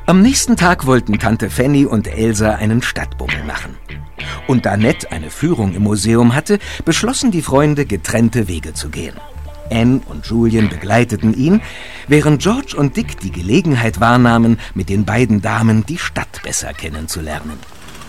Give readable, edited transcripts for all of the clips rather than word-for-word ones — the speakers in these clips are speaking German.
Am nächsten Tag wollten Tante Fanny und Elsa einen Stadtbummel machen. Und da Ned eine Führung im Museum hatte, beschlossen die Freunde, getrennte Wege zu gehen. Anne und Julian begleiteten ihn, während George und Dick die Gelegenheit wahrnahmen, mit den beiden Damen die Stadt besser kennenzulernen.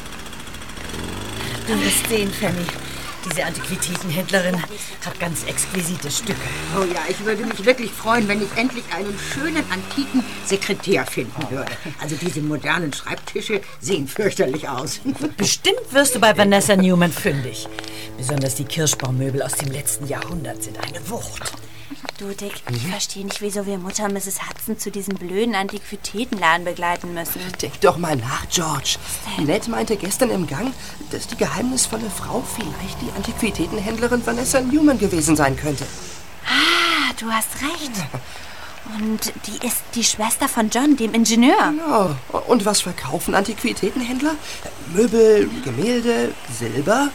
Du wirst sehen, Fanny. Diese Antiquitätenhändlerin hat ganz exquisite Stücke. Oh ja, ich würde mich wirklich freuen, wenn ich endlich einen schönen, antiken Sekretär finden würde. Also diese modernen Schreibtische sehen fürchterlich aus. Bestimmt wirst du bei Vanessa Newman fündig. Besonders die Kirschbaummöbel aus dem letzten Jahrhundert sind eine Wucht. Du, Dick, ich verstehe nicht, wieso wir Mutter Mrs. Hudson zu diesem blöden Antiquitätenladen begleiten müssen. Denk doch mal nach, George. Ned meinte gestern im Gang, dass die geheimnisvolle Frau vielleicht die Antiquitätenhändlerin Vanessa Newman gewesen sein könnte. Ah, du hast recht. Und die ist die Schwester von John, dem Ingenieur. Genau. Und was verkaufen Antiquitätenhändler? Möbel, Gemälde, Silber?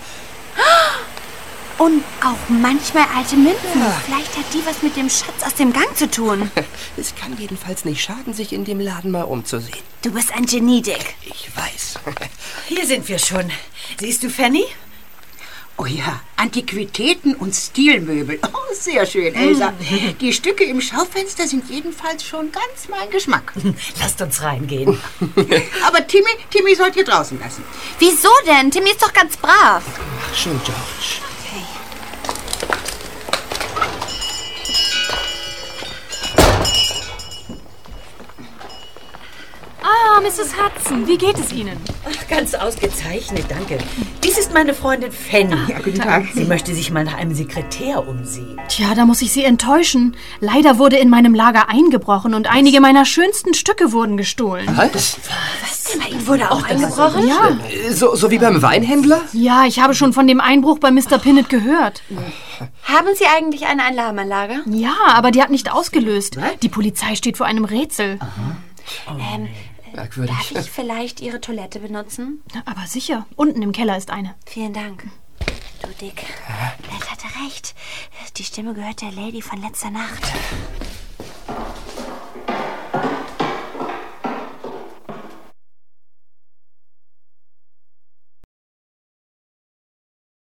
Und auch manchmal alte Münzen. Ja. Vielleicht hat die was mit dem Schatz aus dem Gang zu tun. Es kann jedenfalls nicht schaden, sich in dem Laden mal umzusehen. Du bist ein Genie, Dick. Ich weiß. Hier sind wir schon. Siehst du, Fanny? Oh ja, Antiquitäten und Stilmöbel. Oh, sehr schön, Elsa. Die Stücke im Schaufenster sind jedenfalls schon ganz mein Geschmack. Lasst uns reingehen. Aber Timmy sollt ihr draußen lassen. Wieso denn? Timmy ist doch ganz brav. Ach schon, George. Ah, Mrs. Hudson, wie geht es Ihnen? Ach, ganz ausgezeichnet, danke. Dies ist meine Freundin Fanny. Ja, guten Tag. Sie möchte sich mal nach einem Sekretär umsehen. Tja, da muss ich Sie enttäuschen. Leider wurde in meinem Lager eingebrochen und einige meiner schönsten Stücke wurden gestohlen. Was? Bei Ihnen wurde auch eingebrochen? Ja. So wie beim Weinhändler? Ja, ich habe schon von dem Einbruch bei Mr. Pinnet gehört. Haben Sie eigentlich eine Alarmanlage? Ja, aber die hat nicht ausgelöst. Die Polizei steht vor einem Rätsel. Merkwürdig. Darf ich vielleicht Ihre Toilette benutzen? Aber sicher, unten im Keller ist eine. Vielen Dank. Du, Dick, Ned hatte recht. Die Stimme gehört der Lady von letzter Nacht.